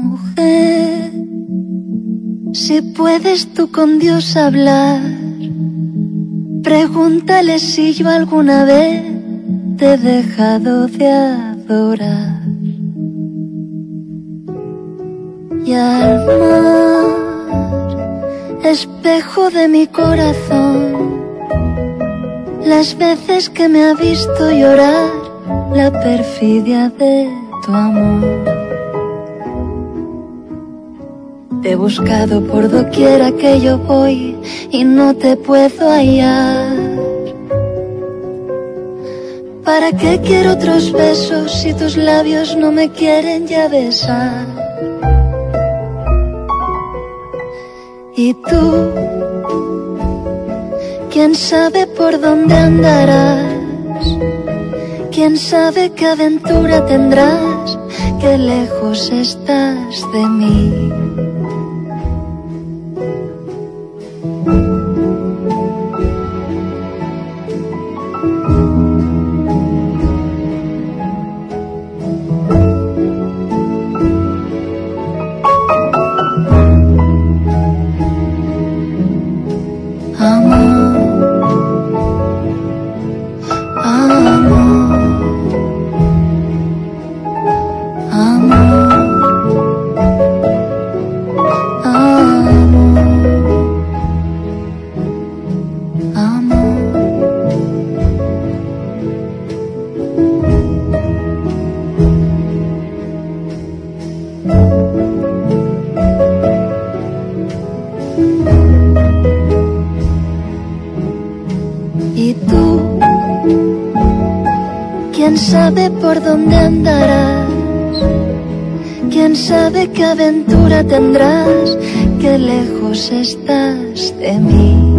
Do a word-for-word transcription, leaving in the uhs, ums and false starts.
Mujer, si puedes tú con Dios hablar, pregúntale si yo alguna vez te he dejado de adorar. Y al mar, espejo de mi corazón, las veces que me ha visto llorar la perfidia de tu amor. Te he buscado por doquiera que yo voy y no te puedo hallar. ¿Para qué quiero otros besos si tus labios no me quieren ya besar? Y tú, ¿quién sabe por dónde andarás? ¿Quién sabe qué aventura tendrás? Qué lejos estás de mí. Y tú, ¿quién sabe por dónde andarás? ¿Quién sabe qué aventura tendrás? Qué lejos estás de mí.